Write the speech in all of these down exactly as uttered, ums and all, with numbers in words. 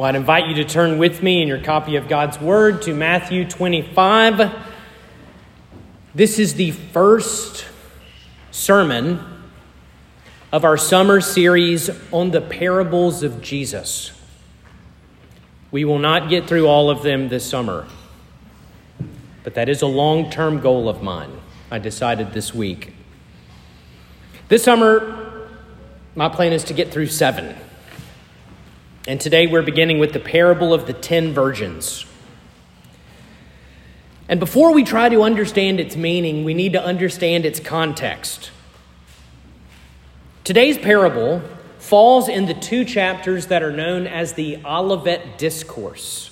Well, I'd invite you to turn with me in your copy of God's Word to Matthew twenty-five. This is the first sermon of our summer series on the parables of Jesus. We will not get through all of them this summer, but that is a long-term goal of mine. I decided this week. This summer, my plan is to get through seven. And today we're beginning with the parable of the ten virgins. And before we try to understand its meaning, we need to understand its context. Today's parable falls in the two chapters that are known as the Olivet Discourse.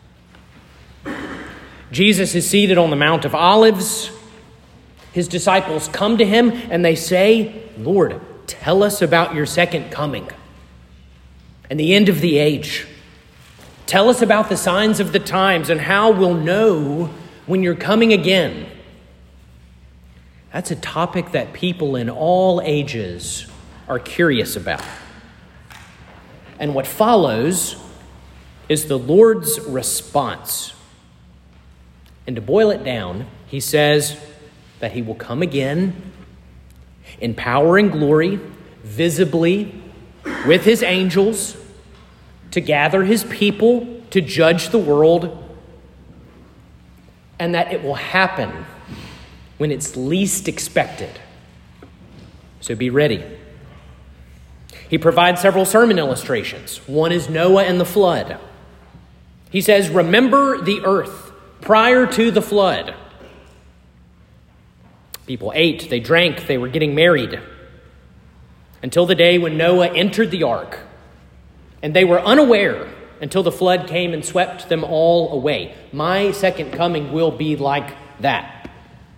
Jesus is seated on the Mount of Olives. His disciples come to him and they say, "Lord, tell us about your second coming and the end of the age. Tell us about the signs of the times and how we'll know when you're coming again." That's a topic that people in all ages are curious about. And what follows is the Lord's response. And to boil it down, he says that he will come again in power and glory, visibly, with his angels, to gather his people, to judge the world, and that it will happen when it's least expected. So be ready. He provides several sermon illustrations. One is Noah and the flood. He says, remember the earth prior to the flood. People ate, they drank, they were getting married, until the day when Noah entered the ark. And they were unaware until the flood came and swept them all away. My second coming will be like that.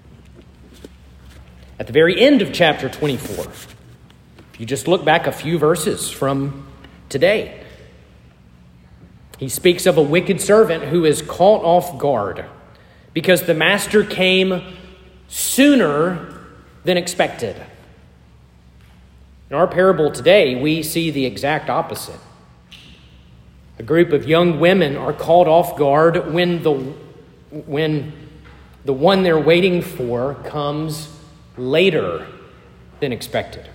At the very end of chapter twenty-four, if you just look back a few verses from today, he speaks of a wicked servant who is caught off guard because the master came sooner than expected. In our parable today, we see the exact opposite. A group of young women are caught off guard when the, when the one they're waiting for comes later than expected.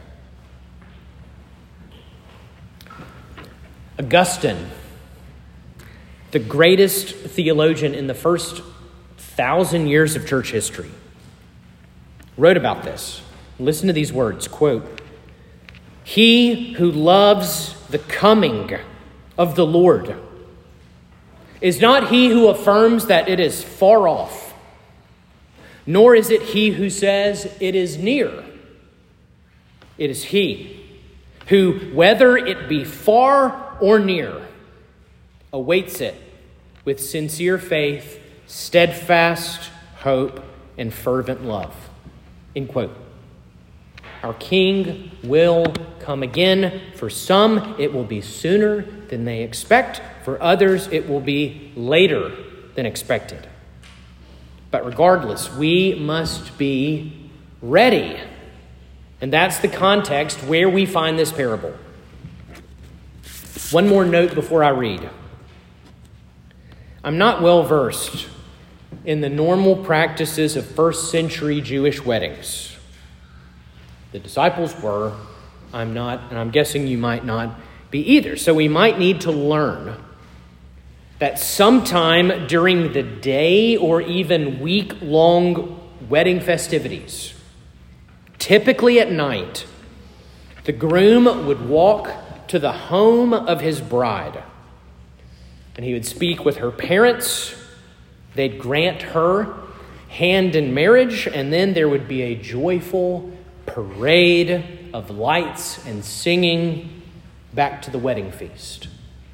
Augustine, the greatest theologian in the first thousand years of church history, wrote about this. Listen to these words, quote, "He who loves the coming of the Lord is not he who affirms that it is far off, nor is it he who says it is near. It is he who, whether it be far or near, awaits it with sincere faith, steadfast hope, and fervent love." End quote. Our King will come again. For some, it will be sooner than they expect. For others, it will be later than expected. But regardless, we must be ready. And that's the context where we find this parable. One more note before I read. I'm not well versed in the normal practices of first century Jewish weddings. The disciples were, I'm not, and I'm guessing you might not be either. So we might need to learn that sometime during the day or even week-long wedding festivities, typically at night, the groom would walk to the home of his bride, and he would speak with her parents. They'd grant her hand in marriage, and then there would be a joyful parade of lights and singing back to the wedding feast.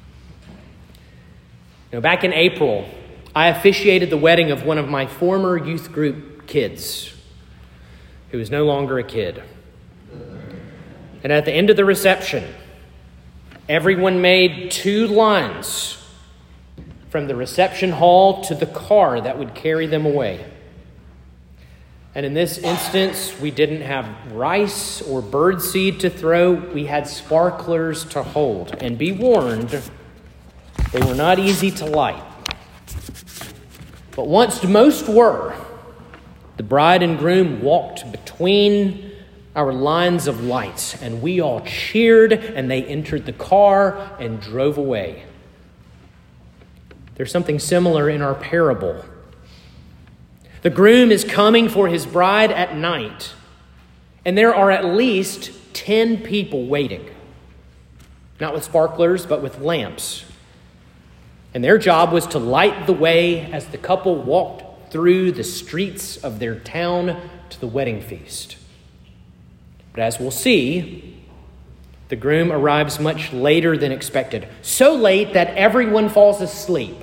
Now, back in April, I officiated the wedding of one of my former youth group kids, who is no longer a kid. And at the end of the reception, everyone made two lines from the reception hall to the car that would carry them away. And in this instance, we didn't have rice or birdseed to throw. We had sparklers to hold. And be warned, They were not easy to light. But once most were, the bride and groom walked between our lines of lights, and we all cheered, and they entered the car and drove away. There's something similar in our parable. The groom is coming for his bride at night, and there are at least ten people waiting. Not with sparklers, but with lamps. And their job was to light the way as the couple walked through the streets of their town to the wedding feast. But as we'll see, the groom arrives much later than expected. So late that everyone falls asleep.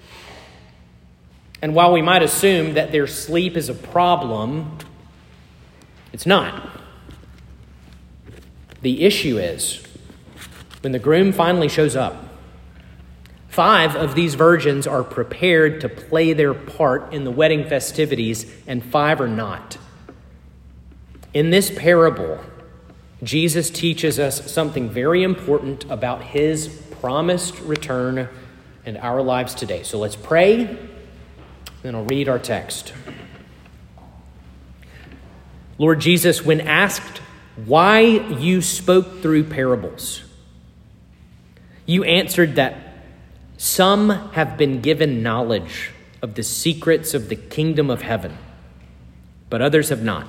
And while we might assume that their sleep is a problem, it's not. The issue is, when the groom finally shows up, five of these virgins are prepared to play their part in the wedding festivities, and five are not. In this parable, Jesus teaches us something very important about his promised return in our lives today. So let's pray, then I'll read our text. Lord Jesus, when asked why you spoke through parables, you answered that some have been given knowledge of the secrets of the kingdom of heaven, but others have not.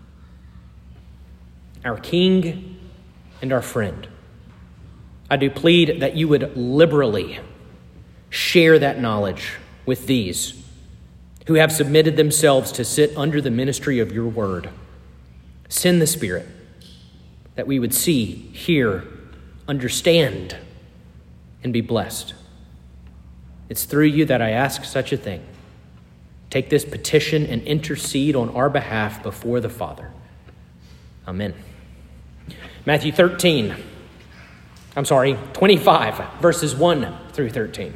Our King and our friend, I do plead that you would liberally share that knowledge with these who have submitted themselves to sit under the ministry of your word. Send the Spirit that we would see, hear, understand, and be blessed. It's through you that I ask such a thing. Take this petition and intercede on our behalf before the Father. Amen. Matthew thirteen, I'm sorry, twenty-five, verses one through thirteen.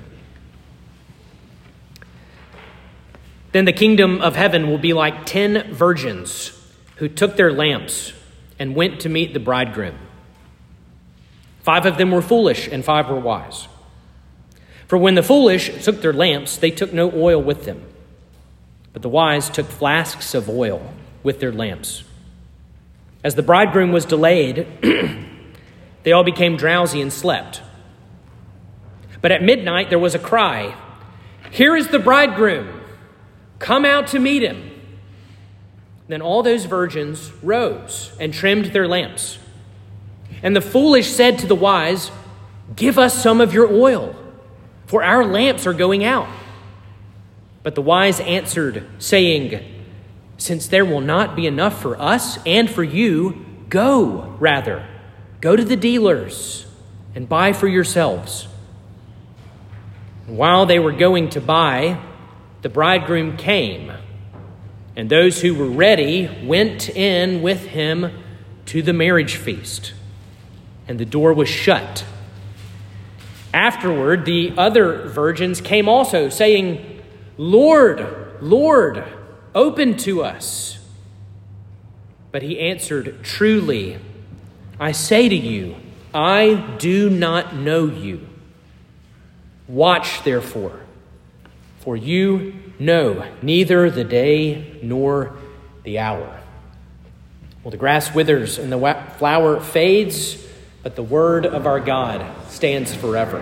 Then the kingdom of heaven will be like ten virgins who took their lamps and went to meet the bridegroom. Five of them were foolish and five were wise. For when the foolish took their lamps, they took no oil with them. But the wise took flasks of oil with their lamps. As the bridegroom was delayed, they all became drowsy and slept. But at midnight there was a cry, "Here is the bridegroom! Come out to meet him!" Then all those virgins rose and trimmed their lamps. And the foolish said to the wise, "Give us some of your oil, for our lamps are going out." But the wise answered, saying, "Since there will not be enough for us and for you, go rather, go to the dealers and buy for yourselves." And while they were going to buy, the bridegroom came, and those who were ready went in with him to the marriage feast, and the door was shut. Afterward, the other virgins came also, saying, "Lord, Lord, open to us." But he answered, "Truly, I say to you, I do not know you. Watch, therefore, for you know neither the day nor the hour." Well, the grass withers and the flower fades, but the word of our God stands forever.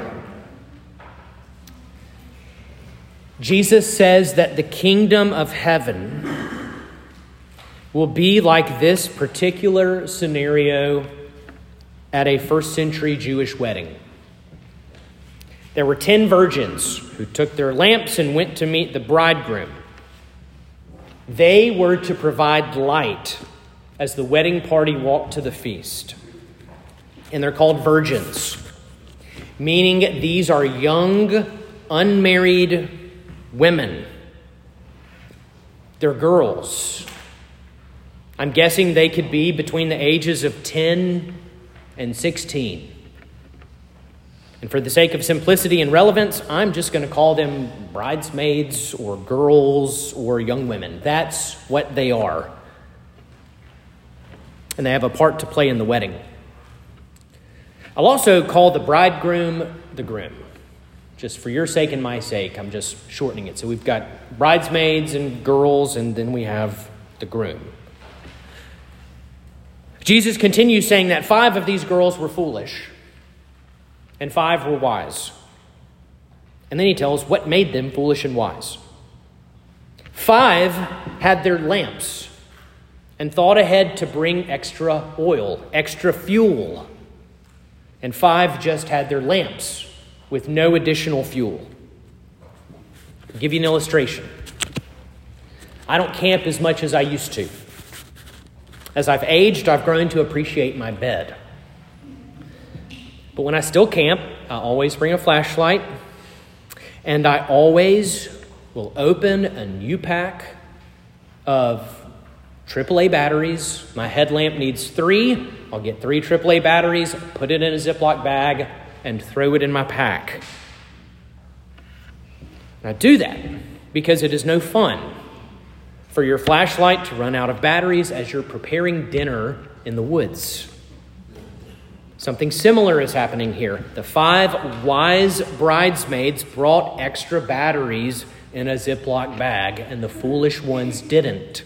Jesus says that the kingdom of heaven will be like this particular scenario at a first century Jewish wedding. There were ten virgins who took their lamps and went to meet the bridegroom. They were to provide light as the wedding party walked to the feast. And they're called virgins, meaning these are young, unmarried women. They're girls. I'm guessing they could be between the ages of ten and sixteen. And for the sake of simplicity and relevance, I'm just going to call them bridesmaids or girls or young women. That's what they are. And they have a part to play in the wedding. I'll also call the bridegroom the groom, Just for your sake and my sake, I'm just shortening it. So we've got bridesmaids and girls, and then we have the groom. Jesus continues saying that five of these girls were foolish and five were wise. And then he tells what made them foolish and wise. Five had their lamps and thought ahead to bring extra oil, extra fuel. And five just had their lamps with no additional fuel. I'll give you an illustration. I don't camp as much as I used to. As I've aged, I've grown to appreciate my bed. But when I still camp, I always bring a flashlight, and I always will open a new pack of triple A batteries. My headlamp needs three. I'll get three triple A batteries, put it in a Ziploc bag, and throw it in my pack. And I do that because it is no fun for your flashlight to run out of batteries as you're preparing dinner in the woods. Something similar is happening here. The five wise bridesmaids brought extra batteries in a Ziploc bag, and the foolish ones didn't.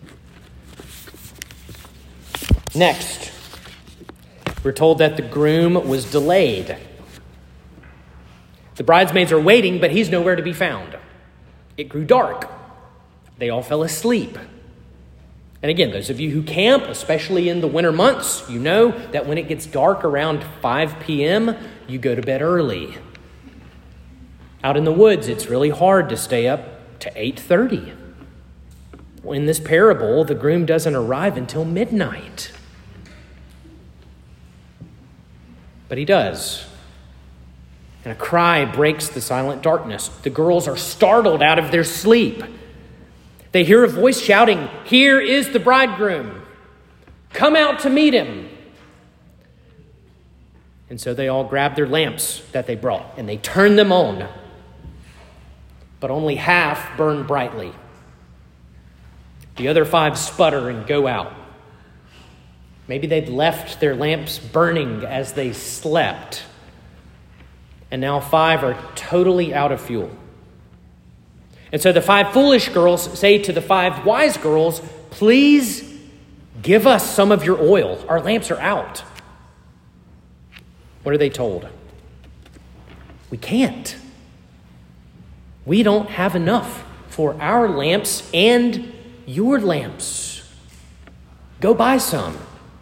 Next, we're told that the groom was delayed. The bridesmaids are waiting, but he's nowhere to be found. It grew dark. They all fell asleep. And again, those of you who camp, especially in the winter months, you know that when it gets dark around five p.m., you go to bed early. Out in the woods, it's really hard to stay up to eight thirty. In this parable, the groom doesn't arrive until midnight. But he does. And a cry breaks the silent darkness. The girls are startled out of their sleep. They hear a voice shouting, "Here is the bridegroom. Come out to meet him." And so they all grab their lamps that they brought and they turn them on. But only half burn brightly. The other five sputter and go out. Maybe they'd left their lamps burning as they slept. And now five are totally out of fuel. And so the five foolish girls say to the five wise girls, "Please give us some of your oil. Our lamps are out." What are they told? We can't. We don't have enough for our lamps and your lamps. Go buy some.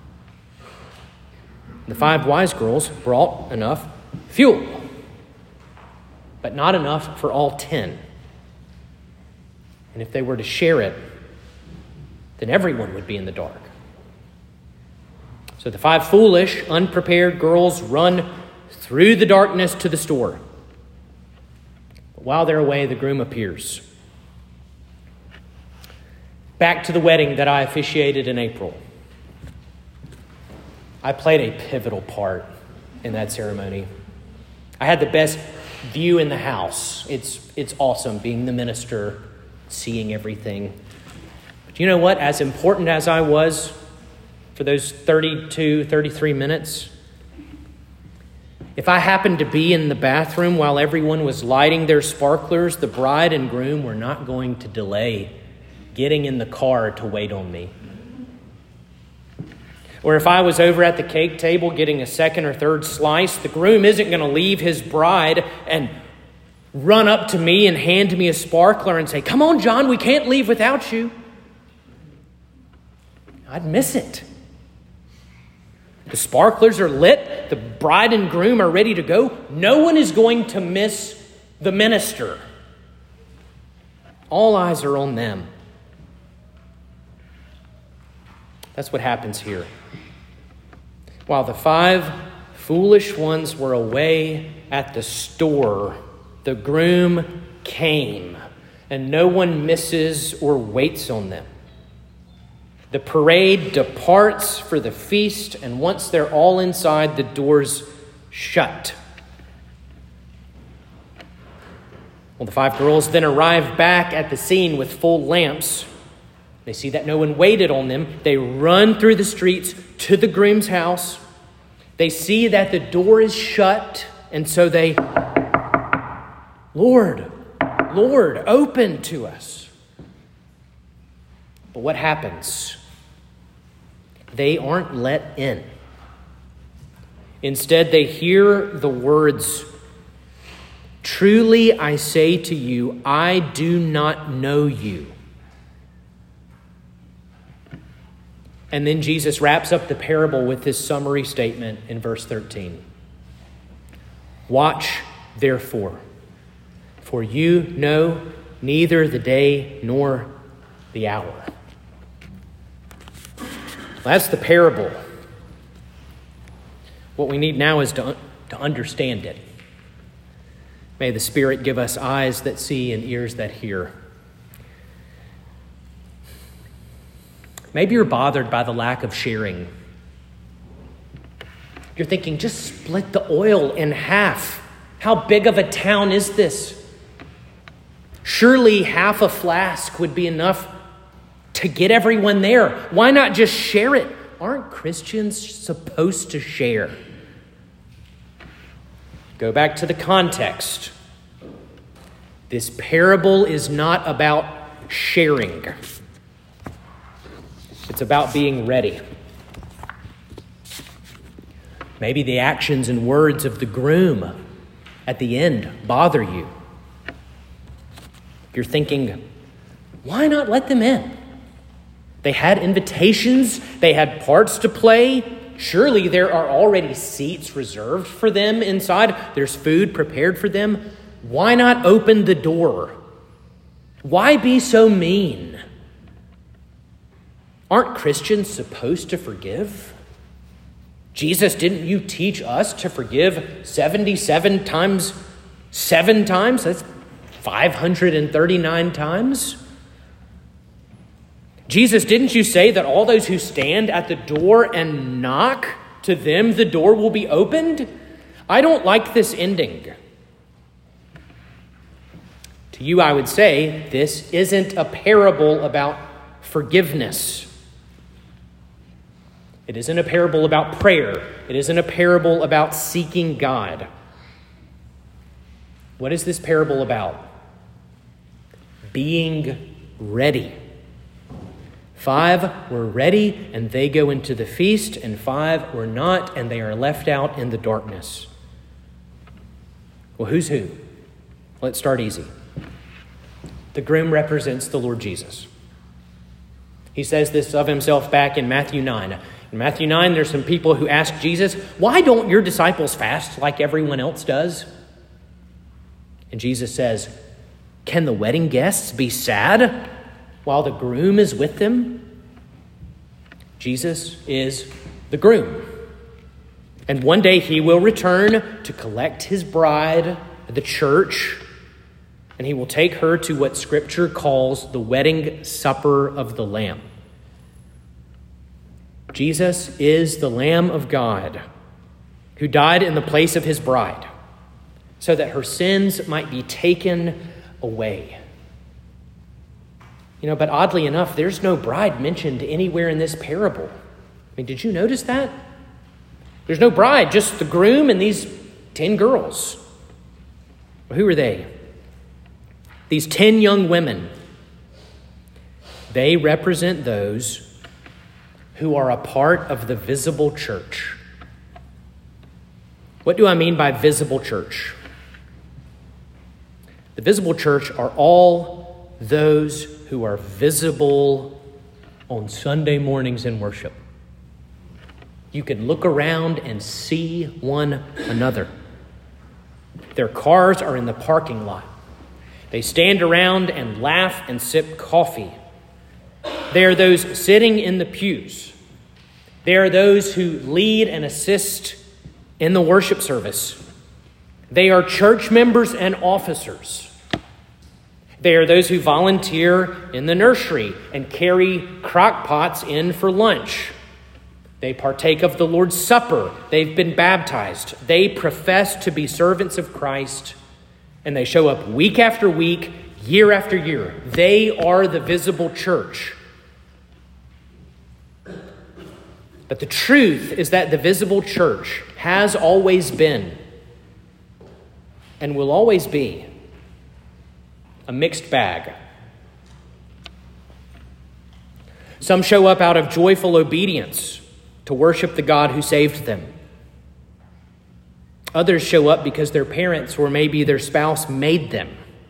The five wise girls brought enough fuel, but not enough for all ten. And if they were to share it, then everyone would be in the dark. So the five foolish, unprepared girls run through the darkness to the store. But while they're away, the groom appears. Back to the wedding that I officiated in April. I played a pivotal part in that ceremony. I had the best view in the house. It's, it's awesome being the minister, seeing everything. But you know what? As important as I was for those thirty-two, thirty-three minutes, if I happened to be in the bathroom while everyone was lighting their sparklers, the bride and groom were not going to delay getting in the car to wait on me. Or if I was over at the cake table getting a second or third slice, the groom isn't going to leave his bride and run up to me and hand me a sparkler and say, "Come on, John, we can't leave without you." I'd miss it. The sparklers are lit. The bride and groom are ready to go. No one is going to miss the minister. All eyes are on them. That's what happens here. While the five foolish ones were away at the store, the groom came, and no one misses or waits on them. The parade departs for the feast, and once they're all inside, the doors shut. Well, the five girls then arrive back at the scene with full lamps. They see that no one waited on them. They run through the streets to the groom's house. They see that the door is shut, and so they Lord, Lord, open to us. But what happens? They aren't let in. Instead, they hear the words, "Truly I say to you, I do not know you." And then Jesus wraps up the parable with this summary statement in verse thirteen. "Watch, therefore, for you know neither the day nor the hour." That's the parable. What we need now is to, to understand it. May the Spirit give us eyes that see and ears that hear. Maybe you're bothered by the lack of sharing. You're thinking, just split the oil in half. How big of a town is this? Surely half a flask would be enough to get everyone there. Why not just share it? Aren't Christians supposed to share? Go back to the context. This parable is not about sharing. It's about being ready. Maybe the actions and words of the groom at the end bother you. You're thinking, why not let them in? They had invitations. They had parts to play. Surely there are already seats reserved for them inside. There's food prepared for them. Why not open the door? Why be so mean? Aren't Christians supposed to forgive? Jesus, didn't you teach us to forgive seventy-seven times seven times? That's five hundred thirty-nine times. Jesus, didn't you say that all those who stand at the door and knock, to them the door will be opened? I don't like this ending. To you, I would say, this isn't a parable about forgiveness. It isn't a parable about prayer. It isn't a parable about seeking God. What is this parable about? Being ready. Five were ready, and they go into the feast, and five were not, and they are left out in the darkness. Well, who's who? Let's start easy. The groom represents the Lord Jesus. He says this of himself back in Matthew nine. In Matthew nine, there's some people who ask Jesus, why don't your disciples fast like everyone else does? And Jesus says, can the wedding guests be sad while the groom is with them? Jesus is the groom. And one day he will return to collect his bride, the church, and he will take her to what Scripture calls the wedding supper of the Lamb. Jesus is the Lamb of God who died in the place of his bride so that her sins might be taken away. You know, but oddly enough, there's no bride mentioned anywhere in this parable. I mean, did you notice that? There's no bride, just the groom and these ten girls. Well, who are they? These ten young women. They represent those who are a part of the visible church. What do I mean by visible church? The visible church are all those who are visible on Sunday mornings in worship. You can look around and see one another. Their cars are in the parking lot. They stand around and laugh and sip coffee. They are those sitting in the pews. They are those who lead and assist in the worship service. They are church members and officers. They are those who volunteer in the nursery and carry crock pots in for lunch. They partake of the Lord's Supper. They've been baptized. They profess to be servants of Christ, and they show up week after week, year after year. They are the visible church. But the truth is that the visible church has always been and will always be a mixed bag. Some show up out of joyful obedience to worship the God who saved them. Others show up because their parents or maybe their spouse made them.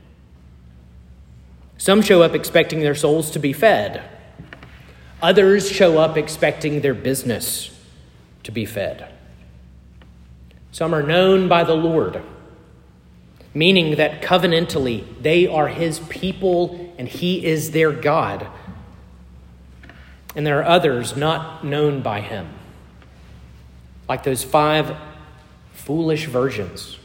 Some show up expecting their souls to be fed. Others show up expecting their business to be fed. Some are known by the Lord, meaning that covenantally they are his people and he is their God. And there are others not known by him, like those five foolish virgins.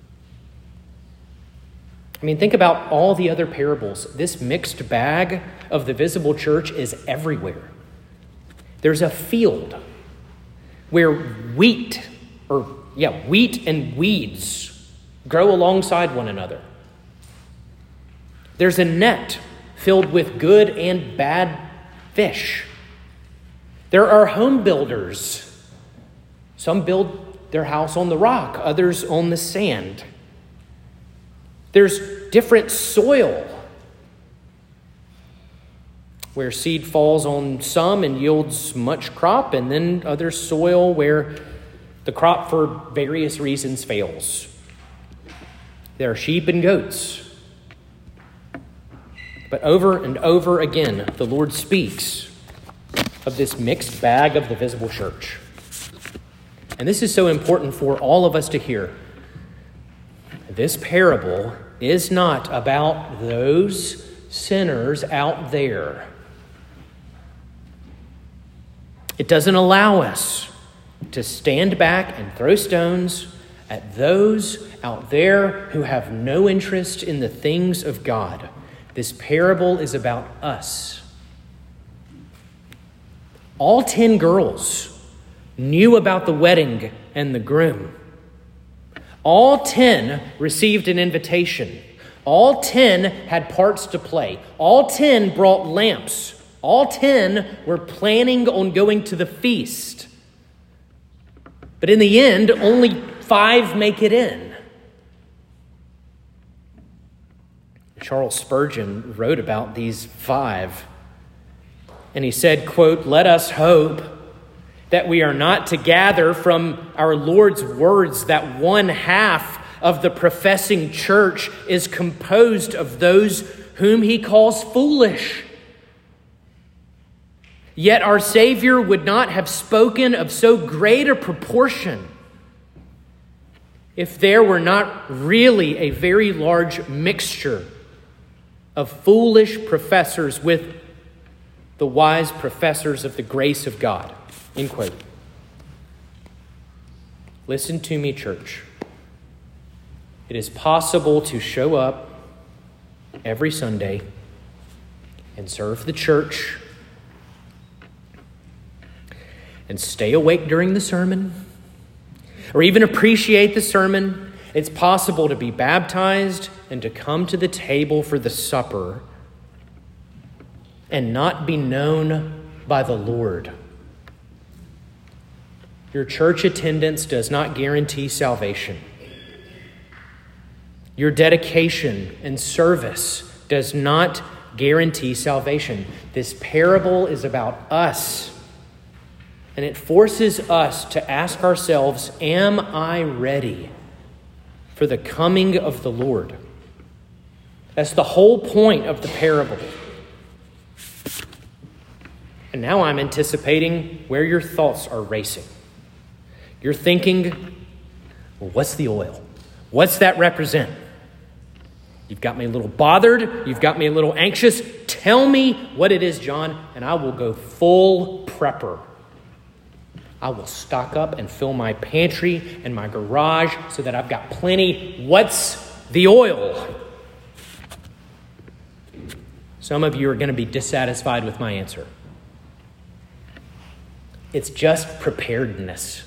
I mean, think about all the other parables. This mixed bag of the visible church is everywhere. There's a field where wheat, or yeah, wheat and weeds grow alongside one another. There's a net filled with good and bad fish. There are home builders. Some build their house on the rock, others on the sand. There's different soil where seed falls on some and yields much crop, and then other soil where the crop for various reasons fails. There are sheep and goats. But over and over again, the Lord speaks of this mixed bag of the visible church. And this is so important for all of us to hear. This parable is not about those sinners out there. It doesn't allow us to stand back and throw stones at those out there who have no interest in the things of God. This parable is about us. All ten girls knew about the wedding and the groom. All ten received an invitation. All ten had parts to play. All ten brought lamps. All ten were planning on going to the feast. But in the end, only five make it in. Charles Spurgeon wrote about these five. And he said, quote, "Let us hope that we are not to gather from our Lord's words that one half of the professing church is composed of those whom he calls foolish. Yet our Savior would not have spoken of so great a proportion if there were not really a very large mixture of foolish professors with the wise professors of the grace of God." End quote. Listen to me, church. It is possible to show up every Sunday and serve the church and stay awake during the sermon, or even appreciate the sermon. It's possible to be baptized and to come to the table for the supper and not be known by the Lord. Your church attendance does not guarantee salvation. Your dedication and service does not guarantee salvation. This parable is about us. And it forces us to ask ourselves, am I ready for the coming of the Lord? That's the whole point of the parable. And now I'm anticipating where your thoughts are racing. You're thinking, well, what's the oil? What's that represent? You've got me a little bothered. You've got me a little anxious. Tell me what it is, John, and I will go full prepper. I will stock up and fill my pantry and my garage so that I've got plenty. What's the oil? Some of you are going to be dissatisfied with my answer. It's just preparedness.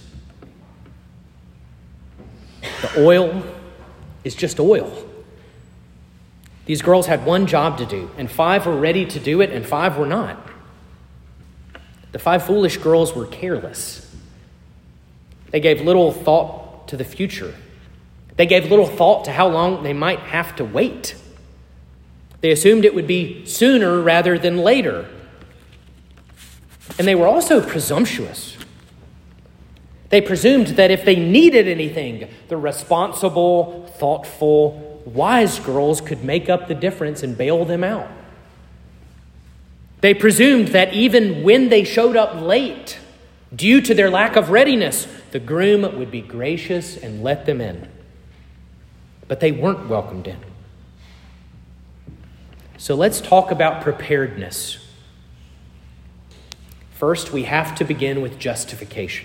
The oil is just oil. These girls had one job to do, and five were ready to do it, and five were not. The five foolish girls were careless. They gave little thought to the future. They gave little thought to how long they might have to wait. They assumed it would be sooner rather than later. And they were also presumptuous. They presumed that if they needed anything, the responsible, thoughtful, wise girls could make up the difference and bail them out. They presumed that even when they showed up late, due to their lack of readiness, the groom would be gracious and let them in. But they weren't welcomed in. So let's talk about preparedness. First, we have to begin with justification.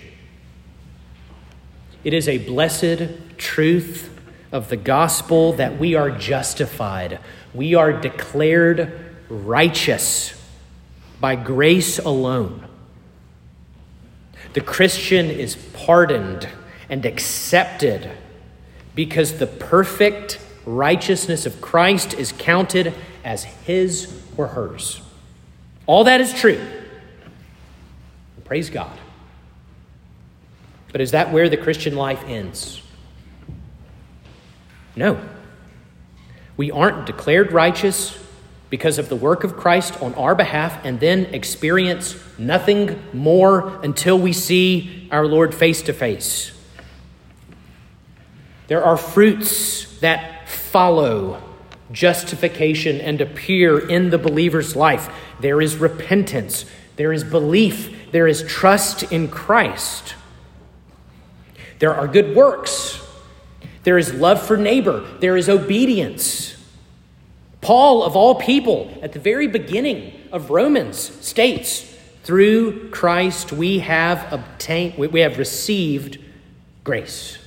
It is a blessed truth of the gospel that we are justified. We are declared righteous by grace alone. The Christian is pardoned and accepted because the perfect righteousness of Christ is counted as his or hers. All that is true. Praise God. But is that where the Christian life ends? No. We aren't declared righteous because of the work of Christ on our behalf and then experience nothing more until we see our Lord face to face. There are fruits that follow justification and appear in the believer's life. There is repentance. There is belief. There is trust in Christ. There are good works. There is love for neighbor. There is obedience. Paul, of all people, at the very beginning of Romans, states, through Christ we have obtained, we have received grace.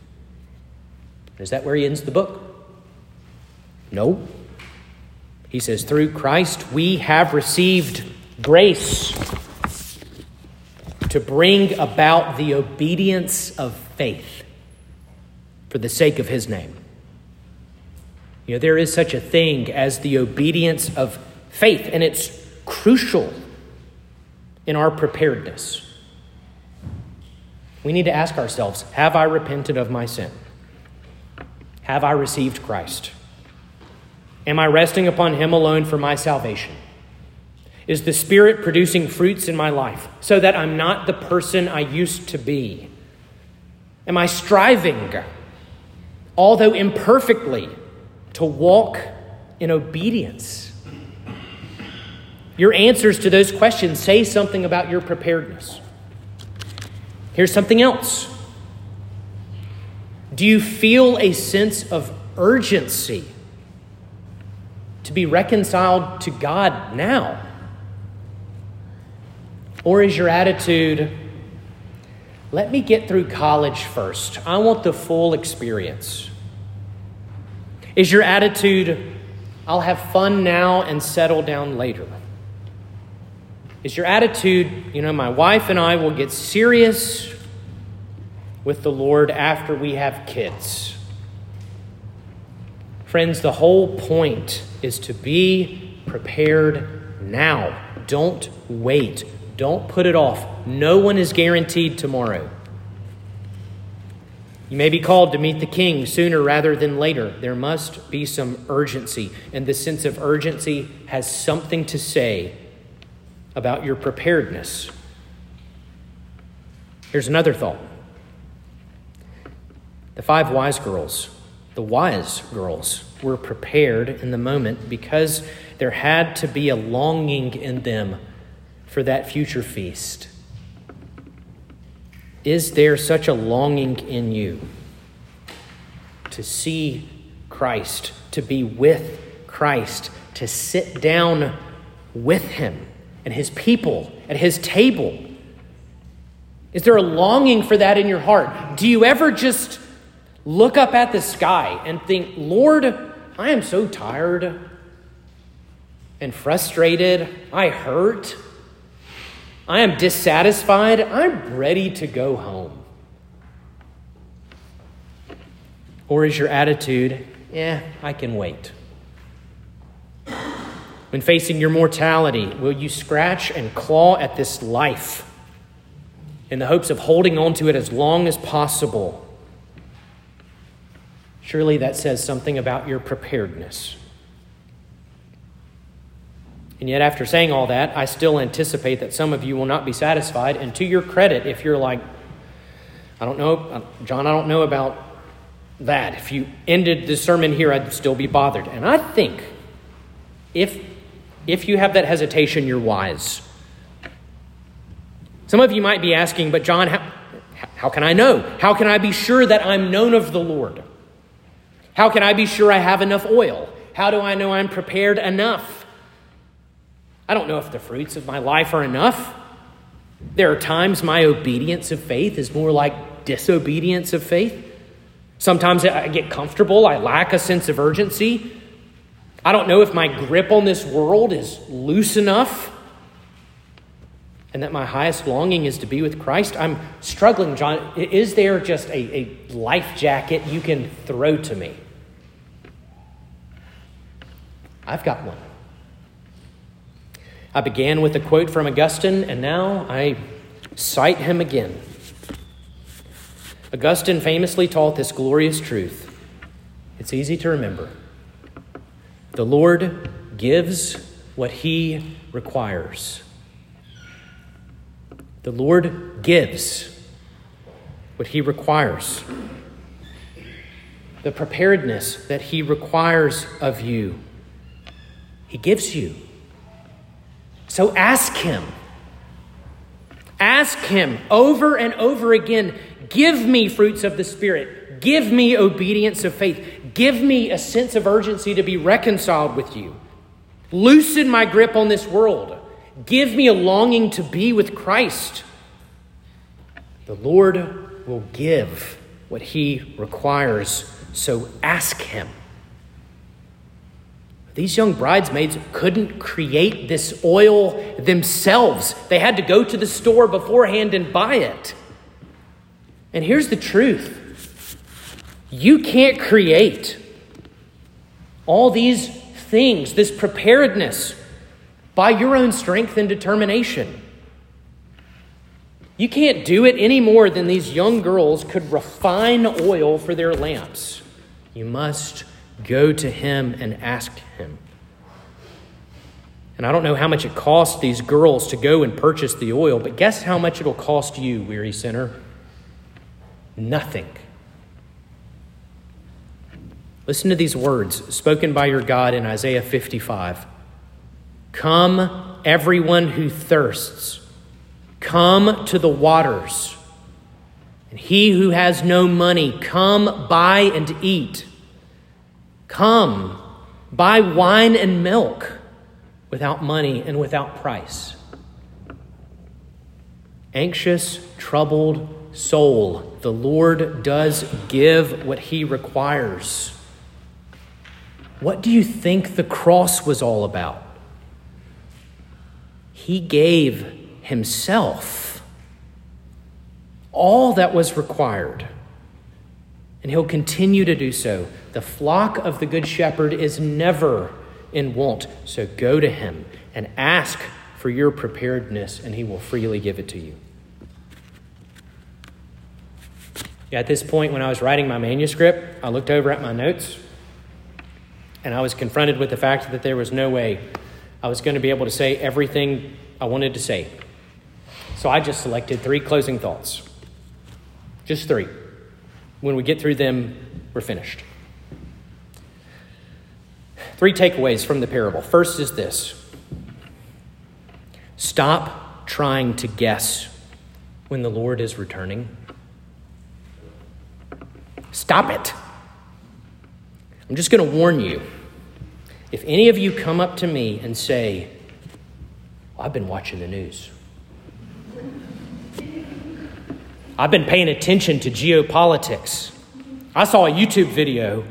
Is that where he ends the book? No. He says, through Christ we have received grace to bring about the obedience of faith for the sake of his name. You know, there is such a thing as the obedience of faith, and it's crucial in our preparedness. We need to ask ourselves, have I repented of my sin? Have I received Christ? Am I resting upon him alone for my salvation? Is the Spirit producing fruits in my life so that I'm not the person I used to be? Am I striving, although imperfectly, to walk in obedience? Your answers to those questions say something about your preparedness. Here's something else. Do you feel a sense of urgency to be reconciled to God now? Or is your attitude, let me get through college first. I want the full experience. Is your attitude, I'll have fun now and settle down later? Is your attitude, you know, my wife and I will get serious with the Lord after we have kids? Friends, the whole point is to be prepared now. Don't wait. Don't put it off. No one is guaranteed tomorrow. You may be called to meet the King sooner rather than later. There must be some urgency, and the sense of urgency has something to say about your preparedness. Here's another thought. The five wise girls, the wise girls, were prepared in the moment because there had to be a longing in them for that future feast. Is there such a longing in you to see Christ, to be with Christ, to sit down with him and his people at his table? Is there a longing for that in your heart? Do you ever just look up at the sky and think, Lord, I am so tired and frustrated. I hurt. I am dissatisfied. I'm ready to go home. Or is your attitude, yeah, I can wait? When facing your mortality, will you scratch and claw at this life in the hopes of holding on to it as long as possible? Surely that says something about your preparedness. And yet after saying all that, I still anticipate that some of you will not be satisfied. And to your credit, if you're like, I don't know, John, I don't know about that. If you ended the sermon here, I'd still be bothered. And I think if, if you have that hesitation, you're wise. Some of you might be asking, but John, how, how can I know? How can I be sure that I'm known of the Lord? How can I be sure I have enough oil? How do I know I'm prepared enough? I don't know if the fruits of my life are enough. There are times my obedience of faith is more like disobedience of faith. Sometimes I get comfortable. I lack a sense of urgency. I don't know if my grip on this world is loose enough and that my highest longing is to be with Christ. I'm struggling, John. Is there just a, a life jacket you can throw to me? I've got one. I began with a quote from Augustine, and now I cite him again. Augustine famously taught this glorious truth. It's easy to remember. The Lord gives what he requires. The Lord gives what he requires. The preparedness that he requires of you, he gives you. So ask him. Ask him over and over again, give me fruits of the Spirit. Give me obedience of faith. Give me a sense of urgency to be reconciled with you. Loosen my grip on this world. Give me a longing to be with Christ. The Lord will give what he requires, so ask him. These young bridesmaids couldn't create this oil themselves. They had to go to the store beforehand and buy it. And here's the truth. You can't create all these things, this preparedness, by your own strength and determination. You can't do it any more than these young girls could refine oil for their lamps. You must go to him and ask him. And I don't know how much it cost these girls to go and purchase the oil, but guess how much it'll cost you, weary sinner? Nothing. Listen to these words spoken by your God in Isaiah fifty-five. Come, everyone who thirsts, come to the waters. And he who has no money, come buy and eat. Come, buy wine and milk without money and without price. Anxious, troubled soul, the Lord does give what he requires. What do you think the cross was all about? He gave himself all that was required. And he'll continue to do so. The flock of the Good Shepherd is never in want. So go to him and ask for your preparedness, and he will freely give it to you. At this point, when I was writing my manuscript, I looked over at my notes, and I was confronted with the fact that there was no way I was going to be able to say everything I wanted to say. So I just selected three closing thoughts. Just three. When we get through them, we're finished. Three takeaways from the parable. First is this. Stop trying to guess when the Lord is returning. Stop it. I'm just going to warn you. If any of you come up to me and say, I've been watching the news. I've been paying attention to geopolitics. I saw a YouTube video,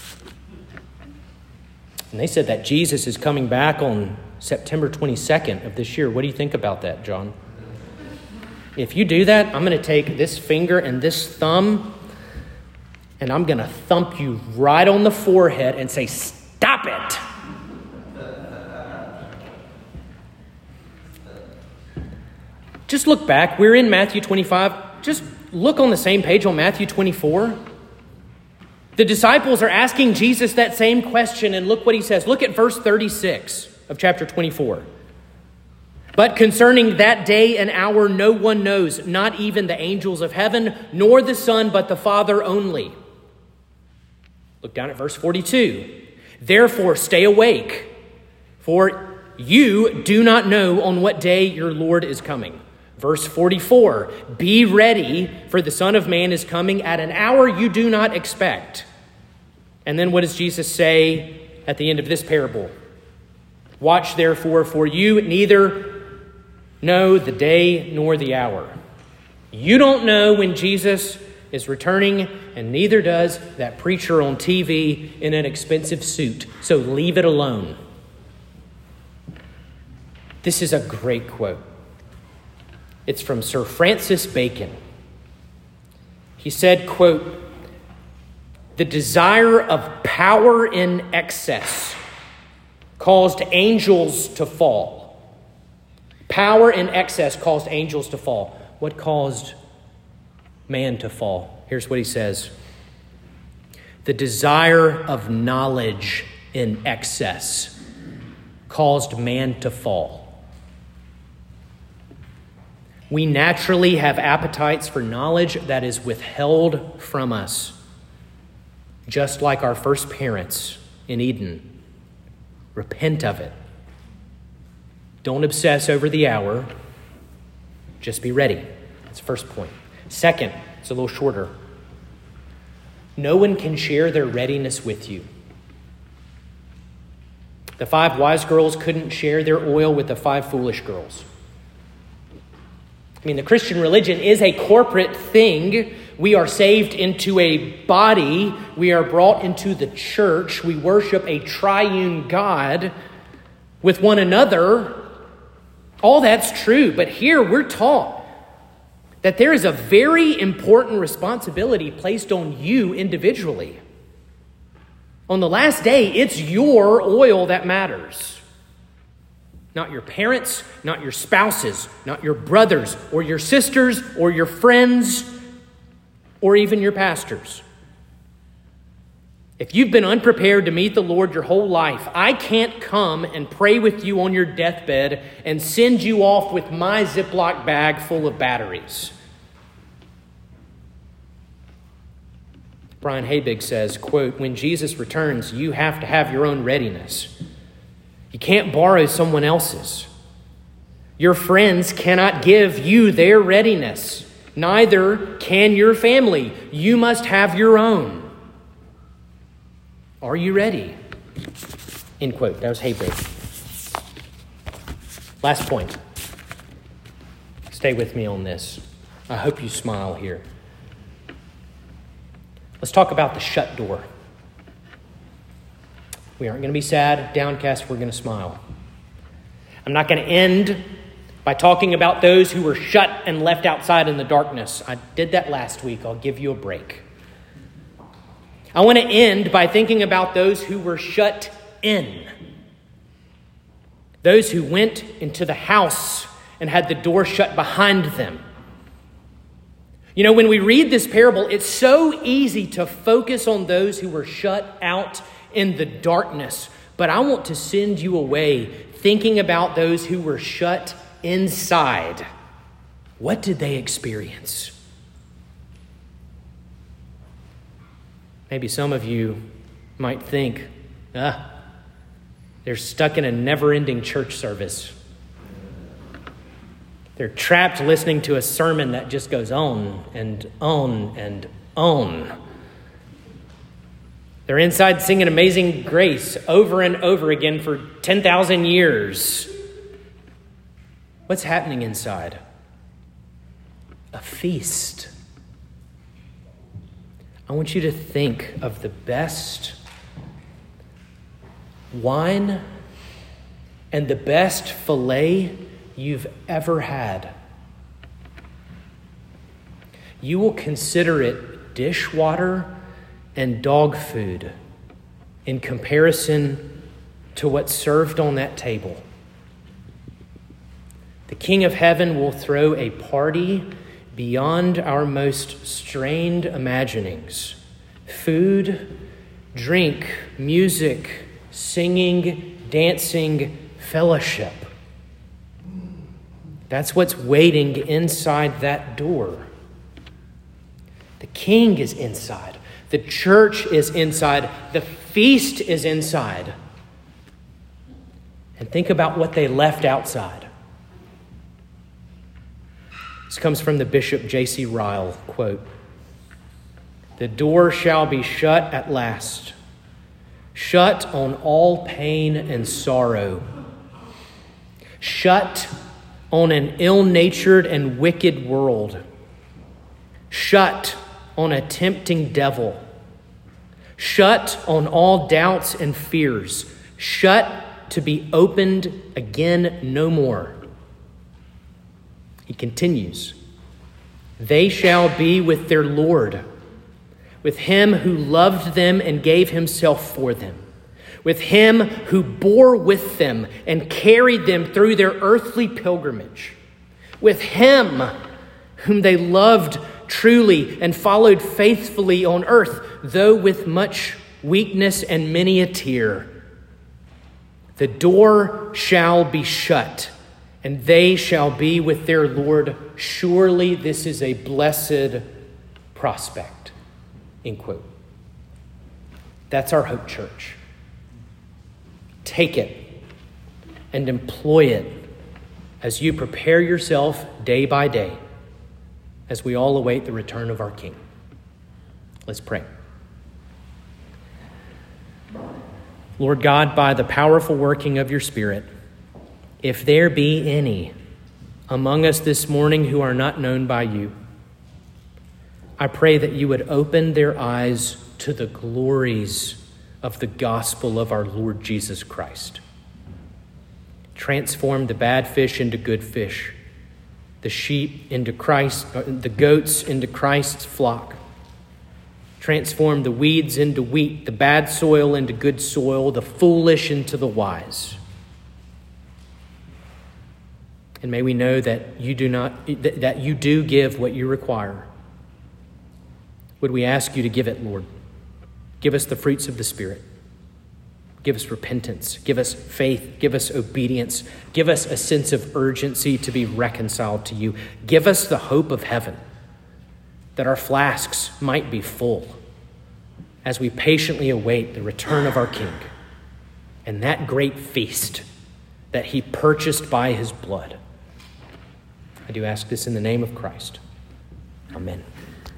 and they said that Jesus is coming back on September twenty-second of this year. What do you think about that, John? If you do that, I'm going to take this finger and this thumb, and I'm going to thump you right on the forehead and say, stop it. Just look back. We're in Matthew twenty-five. Just look on the same page on Matthew twenty-four. The disciples are asking Jesus that same question, and look what he says. Look at verse thirty-six. of chapter twenty-four. But concerning that day and hour, no one knows, not even the angels of heaven, nor the Son, but the Father only. Look down at verse forty-two. Therefore, stay awake, for you do not know on what day your Lord is coming. Verse forty-four. Be ready, for the Son of Man is coming at an hour you do not expect. And then what does Jesus say at the end of this parable? Watch therefore, for you neither know the day nor the hour. You don't know when Jesus is returning, and neither does that preacher on T V in an expensive suit. So leave it alone. This is a great quote. It's from Sir Francis Bacon. He said, quote, "The desire of power in excess caused angels to fall." Power in excess caused angels to fall. What caused man to fall? Here's what he says. The desire of knowledge in excess caused man to fall. We naturally have appetites for knowledge that is withheld from us, just like our first parents in Eden. Repent of it. Don't obsess over the hour. Just be ready. That's the first point. Second, it's a little shorter. No one can share their readiness with you. The five wise girls couldn't share their oil with the five foolish girls. I mean, the Christian religion is a corporate thing. We are saved into a body. We are brought into the church. We worship a triune God with one another. All that's true, but here we're taught that there is a very important responsibility placed on you individually. On the last day, it's your oil that matters. Not your parents, not your spouses, not your brothers or your sisters or your friends or even your pastors. If you've been unprepared to meet the Lord your whole life, I can't come and pray with you on your deathbed and send you off with my Ziploc bag full of batteries. Brian Habig says, quote, "When Jesus returns, you have to have your own readiness. You can't borrow someone else's. Your friends cannot give you their readiness. Neither can your family. You must have your own. Are you ready?" End quote. That was Habig. Last point. Stay with me on this. I hope you smile here. Let's talk about the shut door. We aren't going to be sad, downcast. We're going to smile. I'm not going to end by talking about those who were shut and left outside in the darkness. I did that last week. I'll give you a break. I want to end by thinking about those who were shut in. Those who went into the house and had the door shut behind them. You know, when we read this parable, it's so easy to focus on those who were shut out in the darkness. But I want to send you away thinking about those who were shut inside. What did they experience? Maybe some of you might think, ah, they're stuck in a never-ending church service. They're trapped listening to a sermon that just goes on and on and on. They're inside singing Amazing Grace over and over again for ten thousand years. What's happening inside? A feast. I want you to think of the best wine and the best filet you've ever had. You will consider it dishwater and dog food in comparison to what's served on that table. The King of Heaven will throw a party beyond our most strained imaginings. Food, drink, music, singing, dancing, fellowship. That's what's waiting inside that door. The King is inside. The church is inside. The feast is inside. And think about what they left outside. This comes from the Bishop J C Ryle, quote, "The door shall be shut at last, shut on all pain and sorrow, shut on an ill-natured and wicked world, shut on a tempting devil, shut on all doubts and fears, shut to be opened again no more." He continues, "They shall be with their Lord, with him who loved them and gave himself for them, with him who bore with them and carried them through their earthly pilgrimage, with him whom they loved truly and followed faithfully on earth, though with much weakness and many a tear. The door shall be shut, and they shall be with their Lord. Surely this is a blessed prospect." End quote. That's our hope, church. Take it and employ it as you prepare yourself day by day as we all await the return of our King. Let's pray. Lord God, by the powerful working of your Spirit, if there be any among us this morning who are not known by you, I pray that you would open their eyes to the glories of the gospel of our Lord Jesus Christ. Transform the bad fish into good fish, the sheep into Christ, the goats into Christ's flock. Transform the weeds into wheat, the bad soil into good soil, the foolish into the wise. And may we know that you do not that you do give what you require. Would we ask you to give it, Lord? Give us the fruits of the Spirit. Give us repentance. Give us faith. Give us obedience. Give us a sense of urgency to be reconciled to you. Give us the hope of heaven, that our flasks might be full as we patiently await the return of our King and that great feast that he purchased by his blood. I do ask this in the name of Christ. Amen.